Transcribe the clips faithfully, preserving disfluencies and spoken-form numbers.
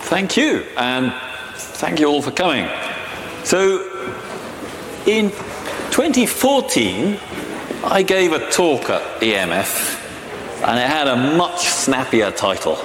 thank you, and thank you all for coming. So, in twenty fourteen, I gave a talk at E M F, and it had a much snappier title.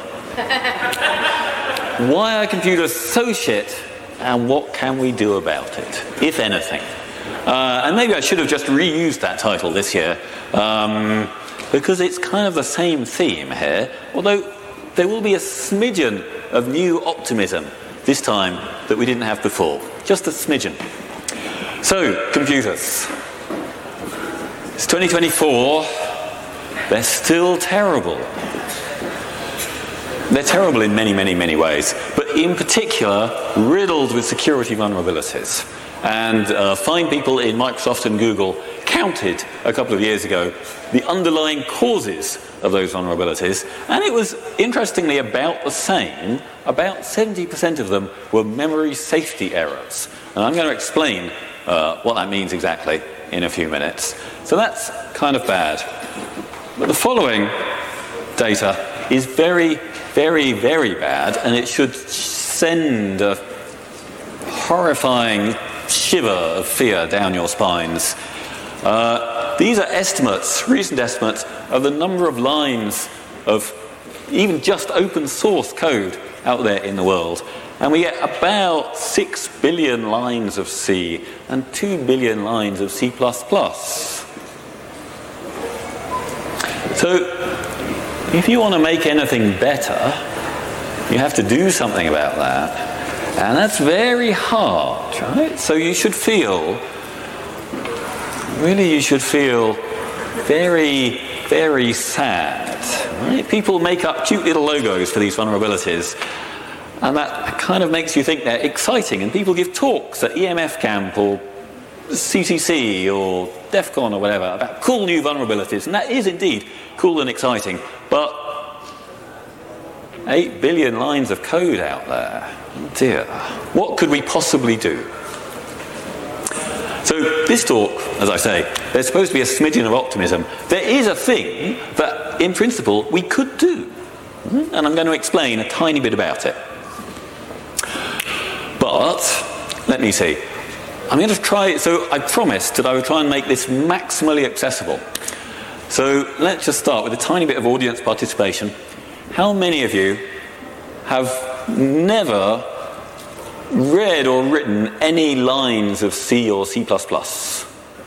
Why are computers so shit, and what can we do about it, if anything? Uh, and maybe I should have just reused that title this year, um, because it's kind of the same theme here, although there will be a smidgen of new optimism this time that we didn't have before. Just a smidgen. So, computers. It's twenty twenty-four. They're still terrible. They're terrible in many, many, many ways, but in particular, riddled with security vulnerabilities. And uh, fine people in Microsoft and Google counted a couple of years ago the underlying causes of those vulnerabilities, and it was interestingly about the same. About seventy percent of them were memory safety errors. And I'm going to explain uh, what that means exactly in a few minutes. So that's kind of bad. But the following data is very, very, very bad, and it should send a horrifying shiver of fear down your spines. Uh, these are estimates, recent estimates, of the number of lines of even just open source code out there in the world. And we get about six billion lines of C and two billion lines of C plus plus. So, if you want to make anything better, you have to do something about that. And that's very hard, right? So you should feel, really you should feel very, very sad. Right? People make up cute little logos for these vulnerabilities, and that kind of makes you think they're exciting. And people give talks at E M F Camp or C C C or DEF CON or whatever about cool new vulnerabilities, and that is indeed cool and exciting. But eight billion lines of code out there. Oh dear. What could we possibly do? So this talk, as I say, there's supposed to be a smidgen of optimism. There is a thing that, in principle, we could do. And I'm going to explain a tiny bit about it. But, let me see. I'm going to try, so I promised that I would try and make this maximally accessible. So let's just start with a tiny bit of audience participation. How many of you have never read or written any lines of C or C plus plus?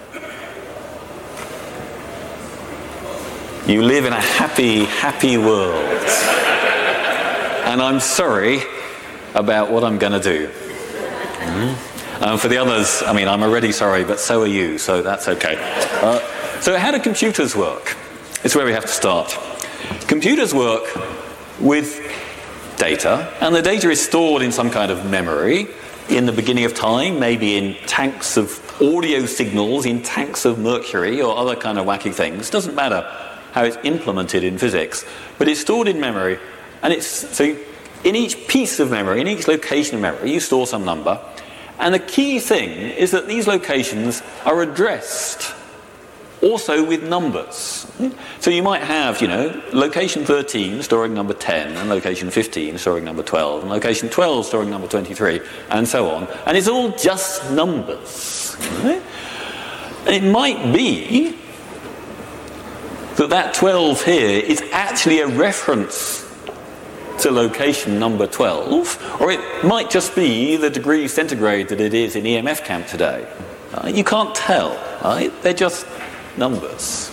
You live in a happy, happy world. And I'm sorry about what I'm going to do. Mm-hmm. Um, for the others, I mean, I'm already sorry, but so are you, so that's okay. Uh, so how do computers work? It's where we have to start. Computers work with data, and the data is stored in some kind of memory in the beginning of time, maybe in tanks of audio signals, in tanks of mercury, or other kind of wacky things. Doesn't matter how it's implemented in physics, but it's stored in memory, and it's so in each piece of memory, in each location of memory, you store some number, and the key thing is that these locations are addressed also with numbers. So you might have, you know, location thirteen storing number ten, and location fifteen storing number twelve, and location twelve storing number twenty-three, and so on. And it's all just numbers. Right? And it might be that that twelve here is actually a reference to location number twelve, or it might just be the degree centigrade that it is in E M F Camp today. Right? You can't tell, right? They're just numbers.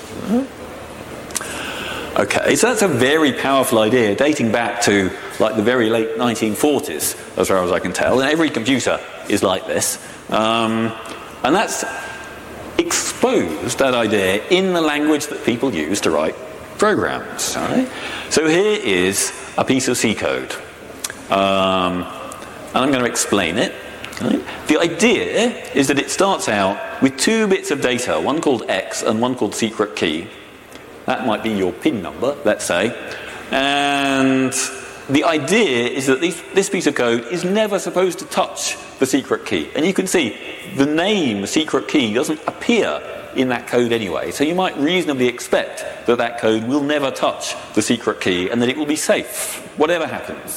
Okay, so that's a very powerful idea dating back to like the very late nineteen forties, as far as I can tell, and every computer is like this. Um, and that's exposed, that idea, in the language that people use to write programs. Right? So here is a piece of C code. Um, and I'm going to explain it. Right? The idea is that it starts out with two bits of data, one called X and one called secret key. That might be your PIN number, let's say. And the idea is that these, this piece of code is never supposed to touch the secret key. And you can see the name secret key doesn't appear in that code anyway. So you might reasonably expect that that code will never touch the secret key and that it will be safe, whatever happens.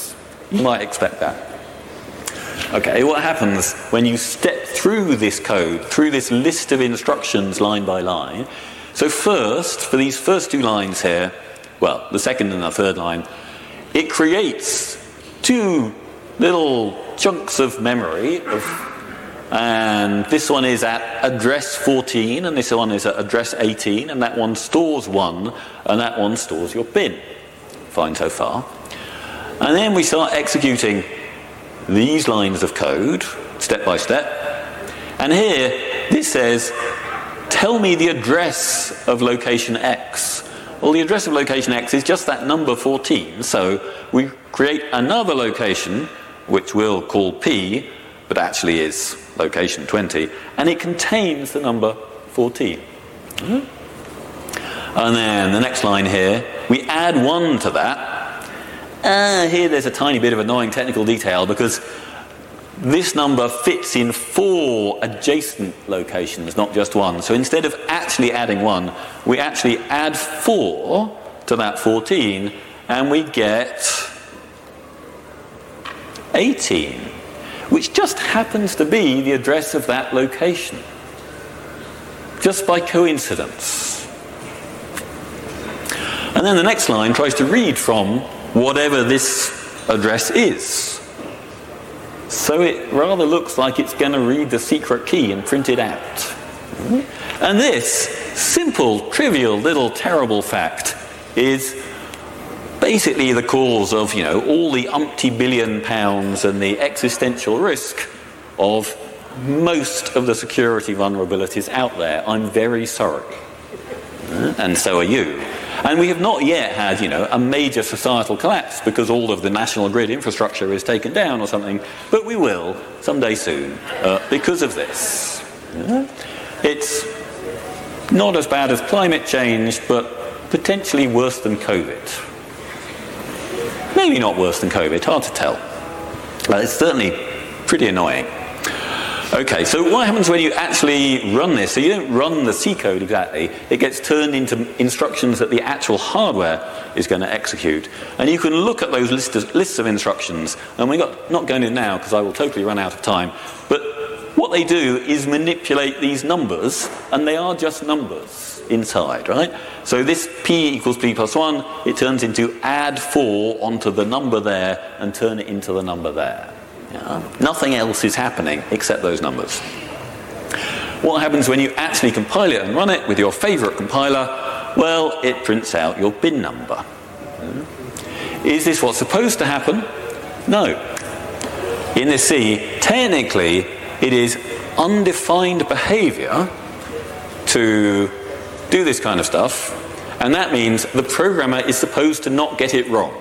You might expect that. Okay, what happens when you step through this code, through this list of instructions line by line? So first, for these first two lines here, well, the second and the third line, it creates two little chunks of memory, of, and this one is at address fourteen, and this one is at address eighteen, and that one stores one, and that one stores your bin. Fine so far. And then we start executing these lines of code, step by step. And here, this says, tell me the address of location X. Well, the address of location X is just that number fourteen, so we create another location, which we'll call P, but actually is location twenty, and it contains the number fourteen. Mm-hmm. And then the next line here, we add one to that. Uh, here there's a tiny bit of annoying technical detail because this number fits in four adjacent locations, not just one. So instead of actually adding one, we actually add four to that fourteen, and we get eighteen, which just happens to be the address of that location, just by coincidence. And then the next line tries to read from whatever this address is. So it rather looks like it's going to read the secret key and print it out. And this simple, trivial, little terrible fact is basically the cause of, you know, all the umpty billion pounds and the existential risk of most of the security vulnerabilities out there. I'm very sorry. And so are you. And we have not yet had, you know, a major societal collapse because all of the national grid infrastructure is taken down or something, but we will someday soon uh, because of this. Yeah. It's not as bad as climate change, but potentially worse than COVID. Maybe not worse than COVID, hard to tell. But it's certainly pretty annoying. Okay, so what happens when you actually run this? So you don't run the C code exactly. It gets turned into instructions that the actual hardware is going to execute. And you can look at those lists of, lists of instructions. And we're not, not going to now because I will totally run out of time. But what they do is manipulate these numbers, and they are just numbers inside, right? So this P equals P plus one, it turns into add four onto the number there and turn it into the number there. Yeah. Nothing else is happening except those numbers. What happens when you actually compile it and run it with your favourite compiler? Well, it prints out your bin number. Is this what's supposed to happen? No. In this C, technically, it is undefined behaviour to do this kind of stuff, and that means the programmer is supposed to not get it wrong.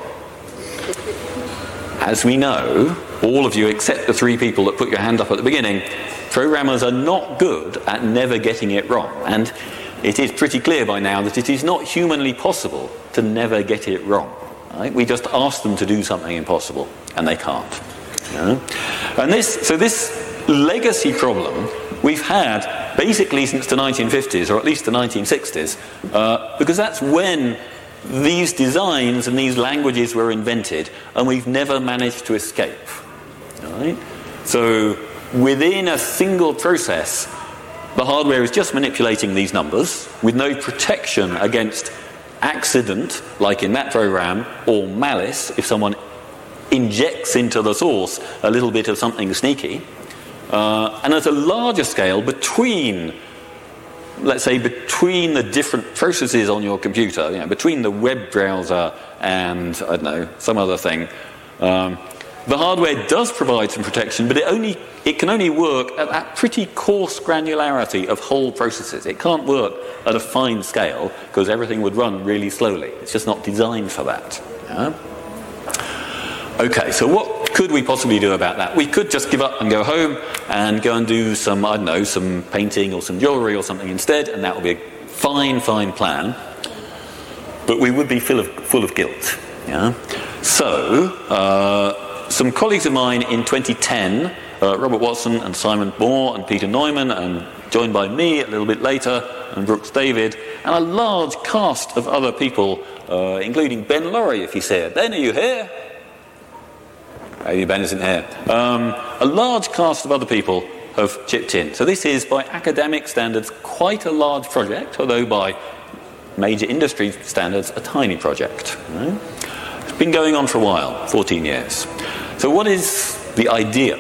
As we know, all of you except the three people that put your hand up at the beginning, programmers are not good at never getting it wrong. And it is pretty clear by now that it is not humanly possible to never get it wrong. Right? We just ask them to do something impossible, and they can't. You know? And this, so this legacy problem we've had basically since the nineteen fifties, or at least the nineteen sixties, uh, because that's when these designs and these languages were invented, and we've never managed to escape. Right? So within a single process, the hardware is just manipulating these numbers with no protection against accident, like in that program, or malice, if someone injects into the source a little bit of something sneaky. Uh, and at a larger scale, between let's say between the different processes on your computer, you know, between the web browser and, I don't know, some other thing, um, the hardware does provide some protection, but it only it can only work at that pretty coarse granularity of whole processes. It can't work at a fine scale because everything would run really slowly. It's just not designed for that. Yeah? Okay, so what could we possibly do about that? We could just give up and go home and go and do some, I don't know, some painting or some jewellery or something instead, and that would be a fine, fine plan. But we would be full of, full of guilt. Yeah? So, uh, some colleagues of mine in twenty ten, uh, Robert Watson and Simon Moore and Peter Neumann, and joined by me a little bit later, and Brooks David, and a large cast of other people, uh, including Ben Laurie, if he's here. Ben, are you here? maybe Ben isn't here. Um, a large cast of other people have chipped in. So this is, by academic standards, quite a large project, although by major industry standards, a tiny project. Right? It's been going on for a while, fourteen years. So what is the idea?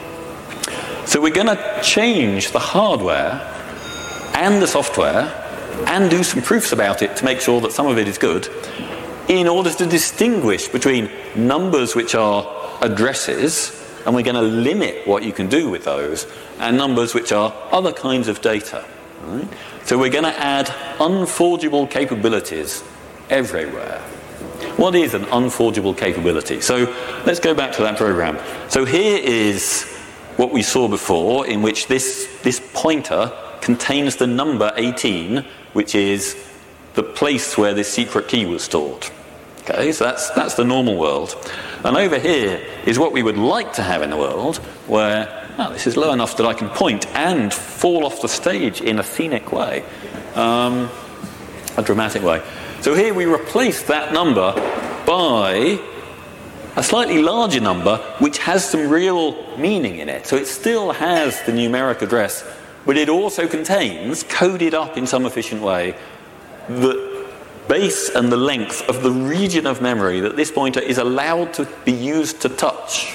So we're going to change the hardware and the software and do some proofs about it to make sure that some of it is good, in order to distinguish between numbers which are addresses, and we're going to limit what you can do with those, and numbers which are other kinds of data. Right? So we're going to add unforgeable capabilities everywhere. What is an unforgeable capability? So let's go back to that program. So here is what we saw before, in which this, this pointer contains the number eighteen, which is the place where this secret key was stored. Okay, so that's, that's the normal world. And over here is what we would like to have in the world, where oh, this is low enough that I can point and fall off the stage in a scenic way, um, a dramatic way. So here we replace that number by a slightly larger number which has some real meaning in it. So it still has the numeric address, but it also contains, coded up in some efficient way, the base and the length of the region of memory that this pointer is allowed to be used to touch.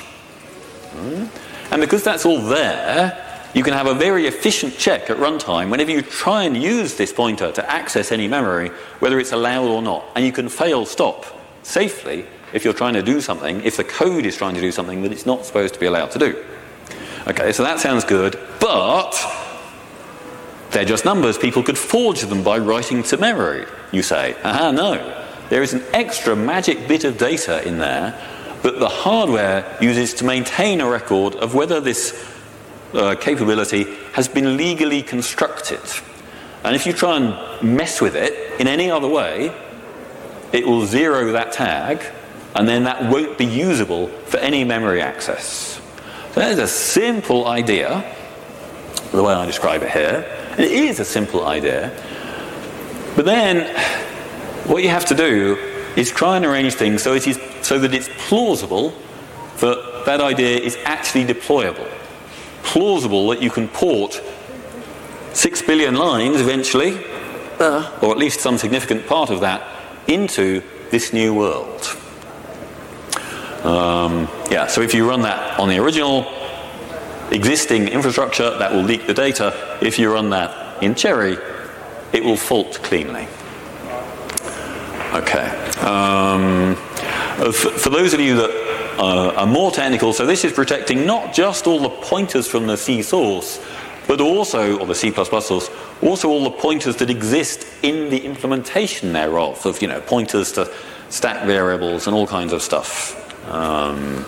And because that's all there, you can have a very efficient check at runtime whenever you try and use this pointer to access any memory, whether it's allowed or not. And you can fail stop safely if you're trying to do something, if the code is trying to do something that it's not supposed to be allowed to do. Okay, so that sounds good, but they're just numbers. People could forge them by writing to memory, you say. Aha, no. There is an extra magic bit of data in there that the hardware uses to maintain a record of whether this uh, capability has been legally constructed. And if you try and mess with it in any other way, it will zero that tag, and then that won't be usable for any memory access. So that is a simple idea, the way I describe it here. It is a simple idea. But then what you have to do is try and arrange things so it is so that it's plausible that that idea is actually deployable. Plausible that you can port six billion lines eventually, uh, or at least some significant part of that, into this new world. Um, yeah, so if you run that on the original existing infrastructure, that will leak the data. If you run that in Cherry, it will fault cleanly. Okay. Um, for, for those of you that uh, are more technical, so this is protecting not just all the pointers from the C source, but also, or the C plus plus source, also all the pointers that exist in the implementation thereof, of, you know, pointers to stack variables and all kinds of stuff. Um,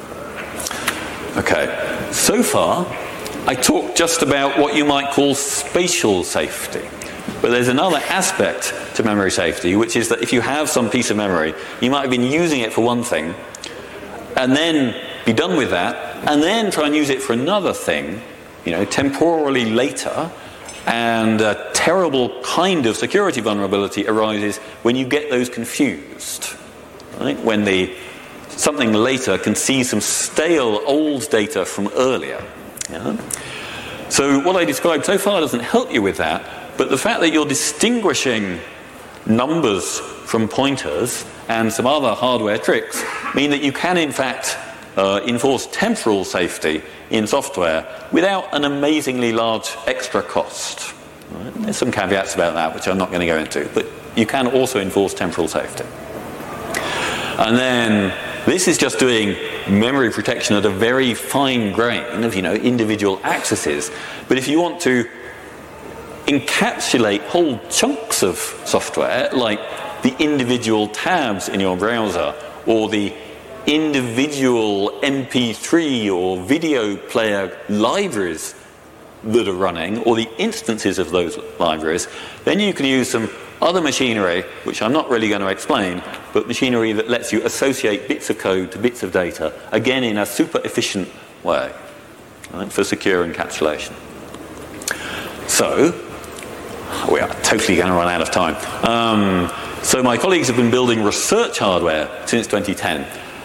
okay, so far I talked just about what you might call spatial safety, but there's another aspect to memory safety, which is that if you have some piece of memory, you might have been using it for one thing, and then be done with that, and then try and use it for another thing, you know, temporally later, and a terrible kind of security vulnerability arises when you get those confused, right? When the something later can see some stale old data from earlier. Yeah? So what I described so far doesn't help you with that, but the fact that you're distinguishing numbers from pointers and some other hardware tricks mean that you can in fact uh, enforce temporal safety in software without an amazingly large extra cost. Right? There's some caveats about that which I'm not going to go into, but you can also enforce temporal safety. And then this is just doing memory protection at a very fine grain of, you know, individual accesses. But if you want to encapsulate whole chunks of software, like the individual tabs in your browser, or the individual M P three or video player libraries that are running, or the instances of those libraries, then you can use some other machinery, which I'm not really going to explain, but machinery that lets you associate bits of code to bits of data, again in a super efficient way, right, for secure encapsulation. So, we are totally going to run out of time. Um, so my colleagues have been building research hardware since twenty ten,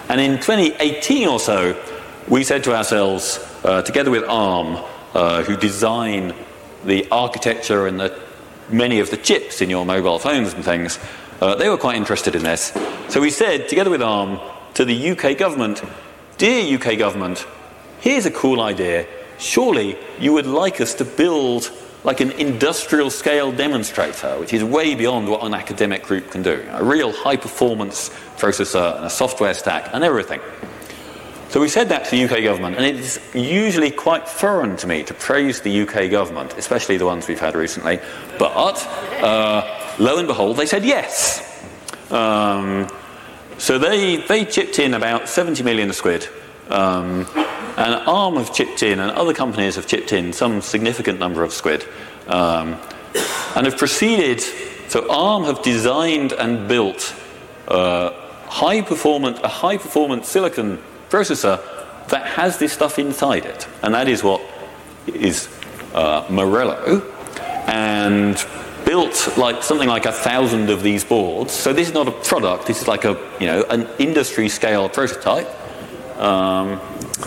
And in twenty eighteen or so, we said to ourselves, uh, together with ARM, uh, who design the architecture and the, many of the chips in your mobile phones and things, uh, they were quite interested in this. So we said, together with ARM, to the U K government, dear U K government, here's a cool idea. Surely you would like us to build like an industrial scale demonstrator, which is way beyond what an academic group can do. A real high performance processor and a software stack and everything. So we said that to the U K government, and it's usually quite foreign to me to praise the U K government, especially the ones we've had recently. But uh, lo and behold, they said yes. Um, so they, they chipped in about seventy million squid. Um, and ARM have chipped in, and other companies have chipped in some significant number of squid, um, and have proceeded. So ARM have designed and built uh, high performant, a high performance silicon processor that has this stuff inside it, and that is what is uh, Morello, and built like something like a thousand of these boards. So this is not a product. This is like a you know an industry scale prototype. Um,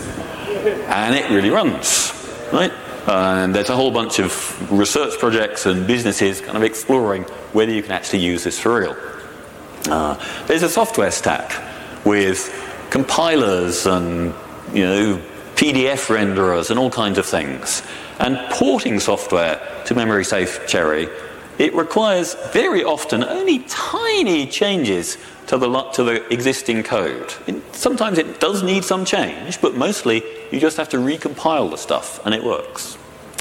and it really runs, right? Uh, and there's a whole bunch of research projects and businesses kind of exploring whether you can actually use this for real. Uh, there's a software stack with compilers and you know P D F renderers and all kinds of things. And porting software to memory safe Cherry, it requires very often only tiny changes to the to the existing code. It, sometimes it does need some change, but mostly you just have to recompile the stuff and it works.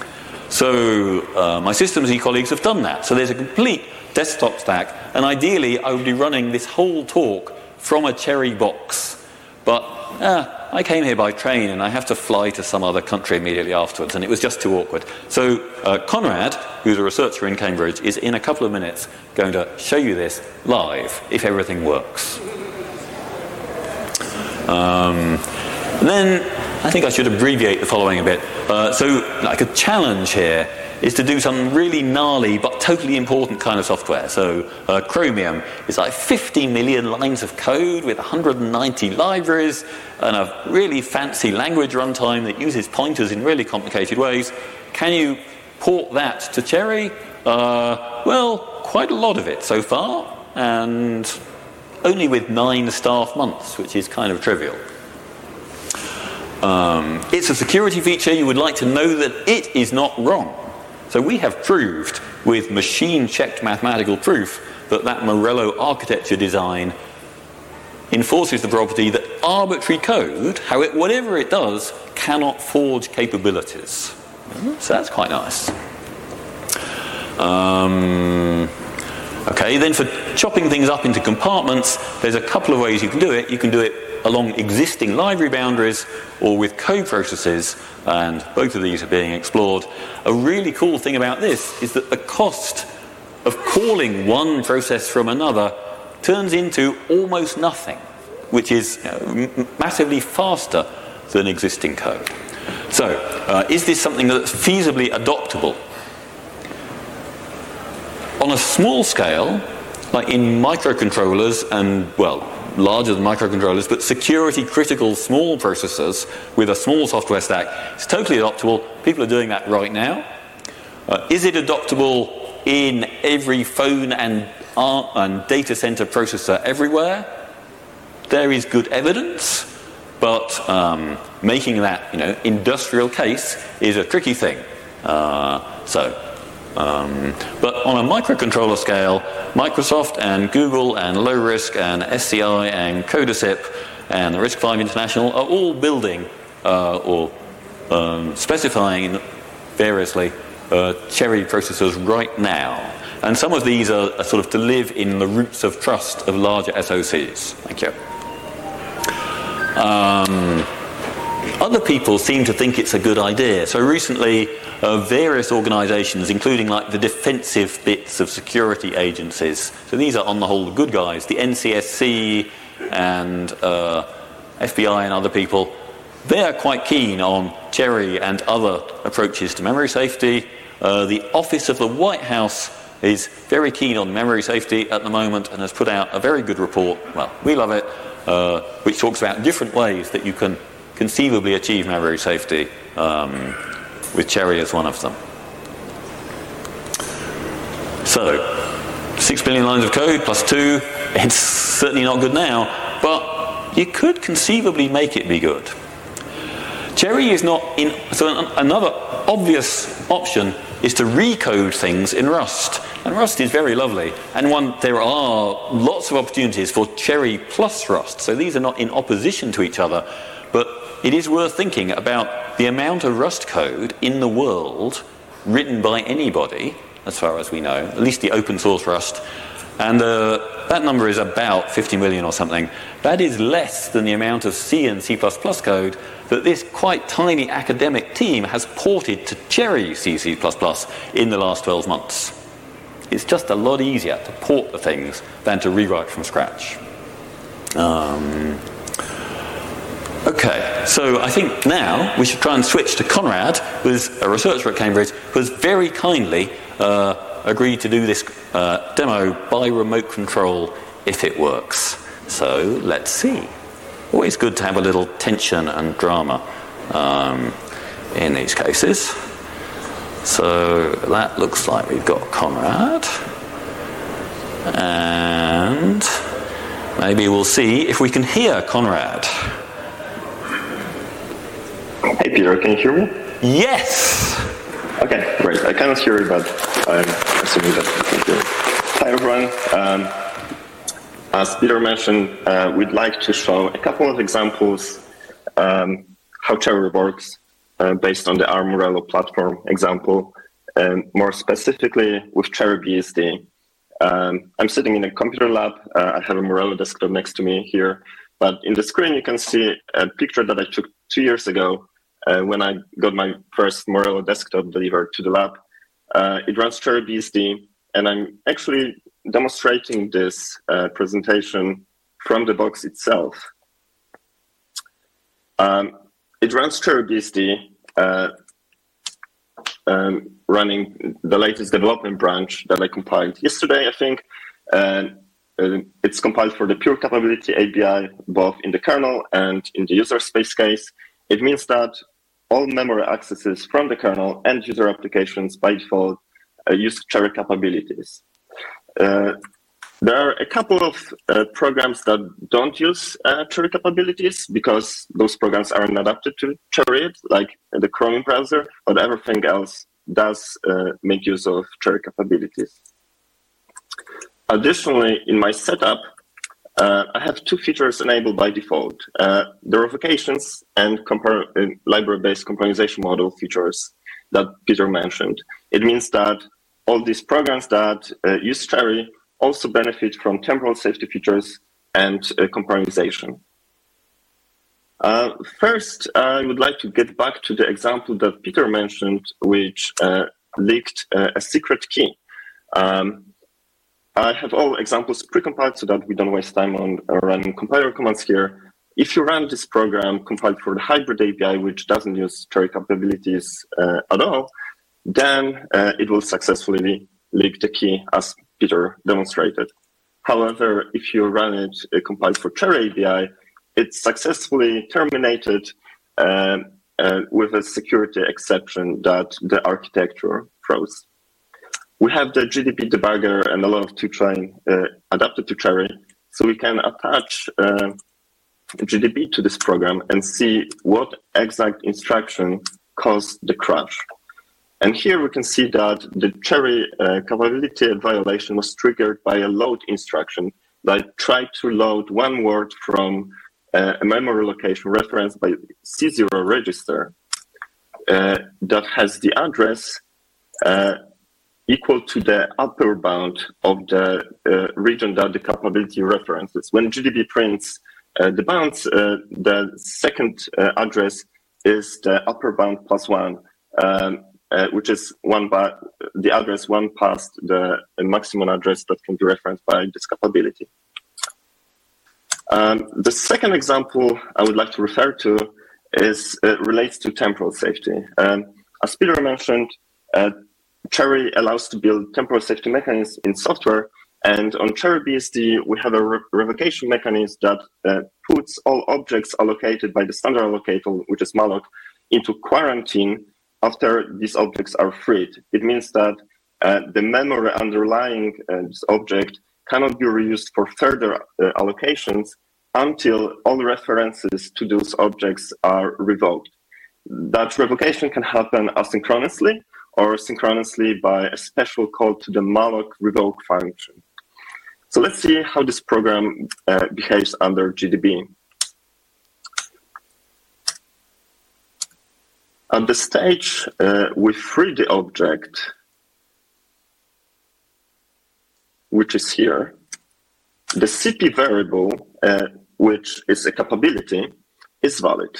So uh, my Systems E colleagues have done that. So there's a complete desktop stack, and ideally I would be running this whole talk from a Cherry box. But uh, I came here by train and I have to fly to some other country immediately afterwards, and it was just too awkward. So uh, Conrad, who's a researcher in Cambridge, is in a couple of minutes going to show you this live, if everything works. Um, and then I think I should abbreviate the following a bit. Uh, so like a challenge here is to do some really gnarly but totally important kind of software. So uh, Chromium is like fifty million lines of code with one hundred ninety libraries and a really fancy language runtime that uses pointers in really complicated ways. Can you port that to Cherry? Uh, well, quite a lot of it so far, and only with nine staff months, which is kind of trivial. Um, it's a security feature. You would like to know that it is not wrong. So we have proved with machine-checked mathematical proof that that Morello architecture design enforces the property that arbitrary code, how it, whatever it does, cannot forge capabilities. So that's quite nice. Um, okay, then for chopping things up into compartments, there's a couple of ways you can do it. You can do it along existing library boundaries or with code processes, and both of these are being explored. A really cool thing about this is that the cost of calling one process from another turns into almost nothing, which is you know, m- massively faster than existing code. So, uh, is this something that's feasibly adoptable? On a small scale, like in microcontrollers and, well, larger than microcontrollers, but security critical small processors with a small software stack, it's totally adoptable. People are doing that right now. Uh, is it adoptable in every phone and, uh, and data center processor everywhere? There is good evidence, but um, making that you know industrial case is a tricky thing. Uh, so. Um, but on a microcontroller scale, Microsoft and Google and Low Risk and S C I and Codasip and the RISC-V International are all building uh, or um, specifying variously uh, Cherry processors right now. And some of these are, are sort of to live in the roots of trust of larger S O Cs. Thank you. Um, Other people seem to think it's a good idea. So recently, uh, various organizations, including like the defensive bits of security agencies, so these are on the whole the good guys, the N C S C and uh, F B I and other people, they are quite keen on Cherry and other approaches to memory safety. Uh, the Office of the White House is very keen on memory safety at the moment and has put out a very good report. Well, we love it. uh, which talks about different ways that you can conceivably achieve memory safety, um, with Cherry as one of them. So, six billion lines of code plus two, it's certainly not good now, but you could conceivably make it be good. Cherry is not in, so another obvious option is to recode things in Rust. And Rust is very lovely. And one, there are lots of opportunities for Cherry plus Rust. So these are not in opposition to each other, but it is worth thinking about the amount of Rust code in the world written by anybody, as far as we know, at least the open source Rust. And uh, that number is about fifty million or something. That is less than the amount of C and C plus plus code that this quite tiny academic team has ported to Cherry C C plus plus in the last twelve months. It's just a lot easier to port the things than to rewrite from scratch. Um, okay, so I think now we should try and switch to Conrad, who's a researcher at Cambridge, who has very kindly uh, agreed to do this uh, demo by remote control if it works. So let's see. Always good to have a little tension and drama um, in these cases. So that looks like we've got Conrad. And maybe we'll see if we can hear Conrad. Hey Peter, can you hear me? Yes! Okay, great. I cannot hear you, but I'm assuming that you can hear me. Hi everyone. Um, as Peter mentioned, uh, we'd like to show a couple of examples um, how Cherry works uh, based on the ARM Morello platform example, and more specifically with Cherry B S D. Um, I'm sitting in a computer lab. Uh, I have a Morello desktop next to me here, but in the screen you can see a picture that I took two years ago uh, when I got my first Morello desktop delivered to the lab. Uh, it runs Cherry B S D, and I'm actually demonstrating this uh, presentation from the box itself. Um, it runs Cherry B S D, uh, um, running the latest development branch that I compiled yesterday, I think. And uh, it's compiled for the pure capability A P I, both in the kernel and in the user space case. It means that all memory accesses from the kernel and user applications by default uh, use Cherry capabilities. Uh, there are a couple of uh, programs that don't use uh, Cherry capabilities because those programs aren't adapted to Cherry, like the Chrome browser, but everything else does uh, make use of Cherry capabilities. Additionally, in my setup, uh, I have two features enabled by default, uh, the revocations and compar uh, library-based comparison model features that Peter mentioned. It means that all these programs that uh, use Cherry also benefit from temporal safety features and uh, comparisation. Uh, first, I would like to get back to the example that Peter mentioned, which uh, leaked uh, a secret key. Um, I have all examples precompiled so that we don't waste time on uh, running compiler commands here. If you run this program compiled for the hybrid A P I, which doesn't use Cherry capabilities uh, at all, then uh, it will successfully leak the key as Peter demonstrated. However, if you run it uh, compiled for Cherry A P I, it's successfully terminated uh, uh, with a security exception that the architecture throws. We have the G D B debugger and a lot of toolchain uh, adapted to Cherry, so we can attach uh, G D B to this program and see what exact instruction caused the crash. And here we can see that the Cherry uh, capability violation was triggered by a load instruction that tried to load one word from uh, a memory location referenced by C zero register uh, that has the address uh, equal to the upper bound of the uh, region that the capability references. When G D B prints uh, the bounds, uh, the second uh, address is the upper bound plus one. Um, Uh, which is one by the address one past the maximum address that can be referenced by this capability. Um, the second example I would like to refer to is uh, relates to temporal safety. Um, as Peter mentioned, uh, Cherry allows to build temporal safety mechanisms in software, And on CherryBSD, we have a re revocation mechanism that uh, puts all objects allocated by the standard allocator, which is malloc, into quarantine after these objects are freed. It means that uh, the memory underlying uh, this object cannot be reused for further uh, allocations until all references to those objects are revoked. That revocation can happen asynchronously or synchronously by a special call to the malloc revoke function. So let's see how this program uh, behaves under G D B. At the stage uh, we free the object, which is here, the C P variable, uh, which is a capability, is valid.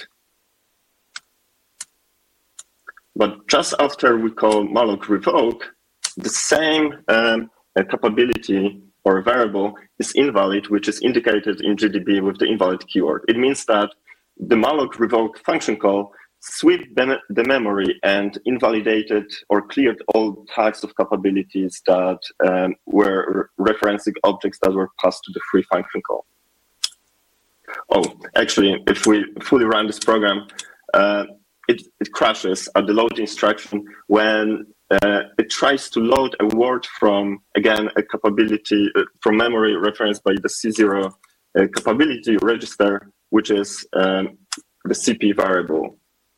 But just after we call malloc revoke, the same um, uh, capability or variable is invalid, which is indicated in G D B with the invalid keyword. It means that the malloc revoke function call swept the memory and invalidated or cleared all types of capabilities that um, were referencing objects that were passed to the free function call. Oh, actually, if we fully run this program, uh, it, it crashes at the load instruction when uh, it tries to load a word from, again, a capability uh, from memory referenced by the C zero uh, capability register, which is um, the C P variable.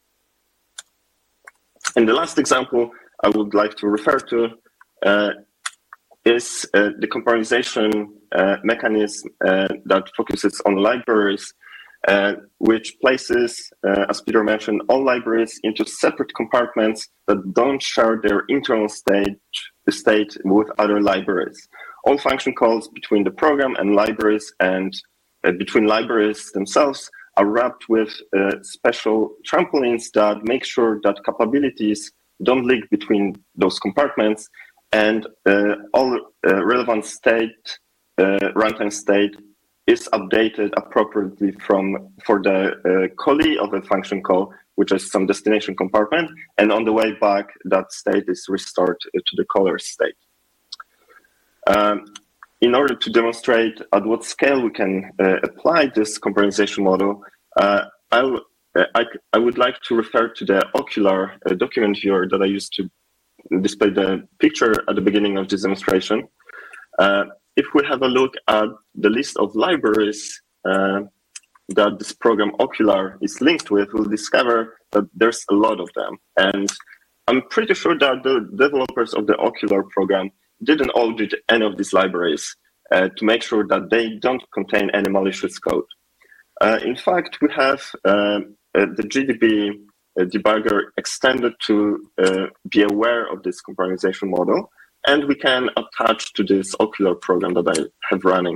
And the last example I would like to refer to uh, is uh, the comparison uh, mechanism uh, that focuses on libraries, uh, which places, uh, as Peter mentioned, all libraries into separate compartments that don't share their internal state, state with other libraries. All function calls between the program and libraries and uh, between libraries themselves are wrapped with uh, special trampolines that make sure that capabilities don't leak between those compartments, and uh, all uh, relevant state, uh, runtime state, is updated appropriately from for the uh, callee of a function call, which is some destination compartment, and on the way back, that state is restored to the caller state. Um, In order to demonstrate at what scale we can uh, apply this comparison model, uh, I'll, uh, I, I would like to refer to the Okular uh, document viewer that I used to display the picture at the beginning of this demonstration. Uh, if we have a look at the list of libraries uh, that this program Okular is linked with, we'll discover that there's a lot of them. And I'm pretty sure that the developers of the Okular program didn't audit any of these libraries uh, to make sure that they don't contain any malicious code. Uh, in fact, we have uh, uh, the G D B uh, debugger extended to uh, be aware of this comparison model, and we can attach to this Okular program that I have running.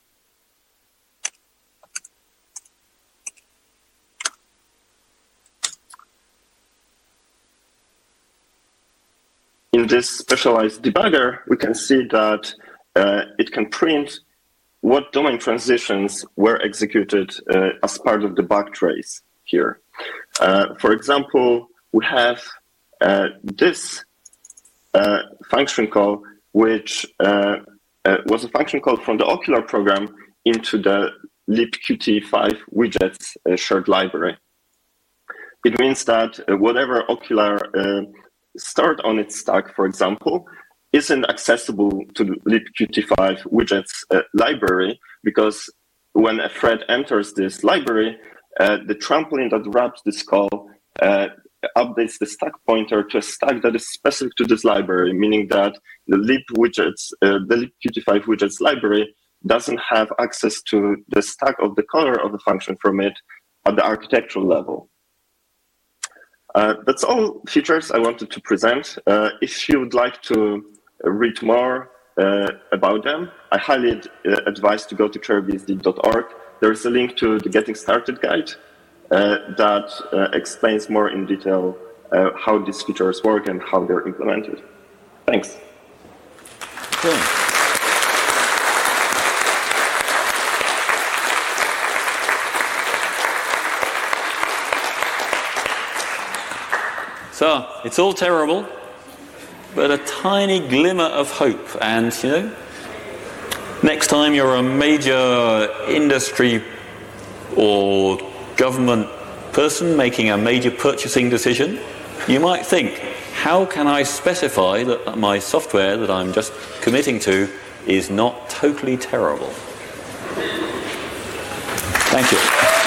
In this specialized debugger, we can see that uh, it can print what domain transitions were executed uh, as part of the backtrace here. Uh, for example, we have uh, this uh, function call, which uh, uh, was a function call from the Okular program into the libqt five widgets uh, shared library. It means that uh, whatever Okular uh, stored on its stack, for example, isn't accessible to the libqt five widgets uh, library, because when a thread enters this library, uh, the trampoline that wraps this call uh, updates the stack pointer to a stack that is specific to this library, meaning that the lib widgets, uh, the libqt five widgets library doesn't have access to the stack of the caller of the function from it at the architectural level. Uh, that's all features I wanted to present. Uh, if you would like to read more uh, about them, I highly ad uh, advise to go to cherry B S D dot org. There is a link to the Getting Started guide uh, that uh, explains more in detail uh, how these features work and how they're implemented. Thanks. Cool. So, it's all terrible, but a tiny glimmer of hope. And, you know, Next time you're a major industry or government person making a major purchasing decision, you might think, how can I specify that my software that I'm just committing to is not totally terrible? Thank you.